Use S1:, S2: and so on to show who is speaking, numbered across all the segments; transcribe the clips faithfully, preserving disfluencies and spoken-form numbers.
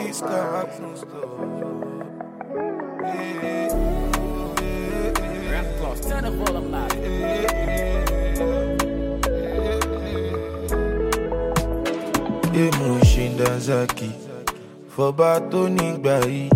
S1: this can happen slow.
S2: Turn the volume up.
S1: Emotion Danzaki Fọba tó nígbà yìí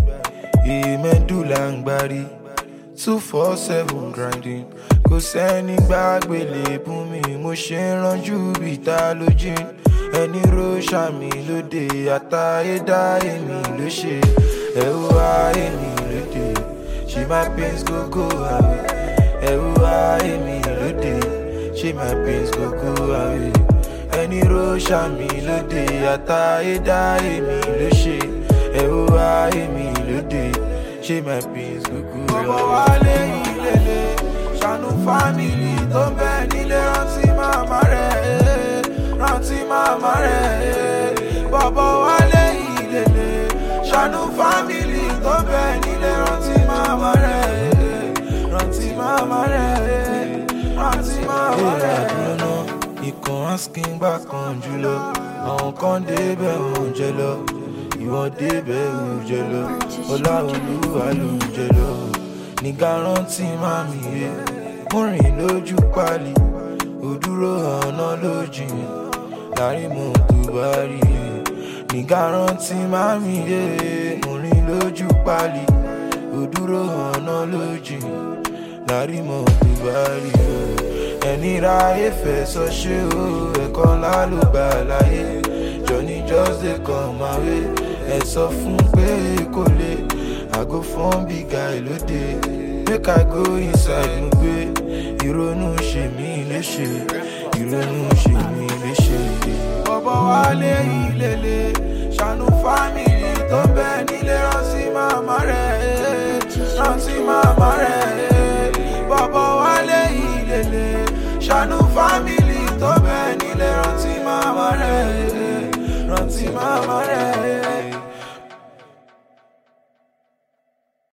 S1: Ìmẹ́dùlà ń gbárí two four seven grinding Kò sẹ́ni gbàgbé lébùn mi Mo ṣe ń ránjú bí ta lójú Ẹni ro ṣàmì lóde Àtayédáyé mi ló ṣe Ẹ̀wù ayé mi lóde Ṣé my pains go go away Ẹ̀wù ayé mi lóde Ṣé my pains go go away Ẹni ro ṣàmì lóde Àtayédáyé mi ló ṣe Ẹ̀wù ayé mi lóde Ṣé my pains go go away Ọmọ wálé ìlélẹ̀ Ṣàánú fámìlì tó ń bẹ nílé rántí màmá rẹ̀ Rántí màmá rẹ̀ Bọ̀bọ̀ wálé ìlélẹ̀ Ṣàánú fámìlì tó ń bẹ nílé rántí màmá rẹ̀ Rántí màmá rẹ̀ Rántí màmá rẹ̀ Ìkan asking back kan jùlọ Àwọn kan débẹ̀ òun jẹ lọ Ìwọ̀n débẹ̀ òun jẹ lọ Ọláolúwa ló ń jẹ lọ Ní garanti mami yé Mo rìn lójú pálí Òdúró ọ̀nà lójì Lárí mo tó bá rí Ní garanti mami yé Mo rìn lójú pálí Òdúró ọ̀nà lójì Lárí mo tó bá rí Ẹni ráyé fẹ́ sọ ṣé o Ẹ̀kọ́ ńlá ló gbà láyé Johnny just dey come my way Ẹ sọ fún pé kò lè I go phone big guy lóde Make I go inside mo gbé Ìrònú ṣe mí léṣe Ìrònú ṣe mí léṣe Bọ̀bọ̀ wálé ìlélẹ̀ Ṣàánú fámìlì tó ń bẹ nílé Rántí màmá rẹ̀ Rántí màmá rẹ̀ Bọ̀bọ̀ wálé ìlélẹ̀ Ṣàánú fámìlì tó bẹ nílé rántí màmá rẹ̀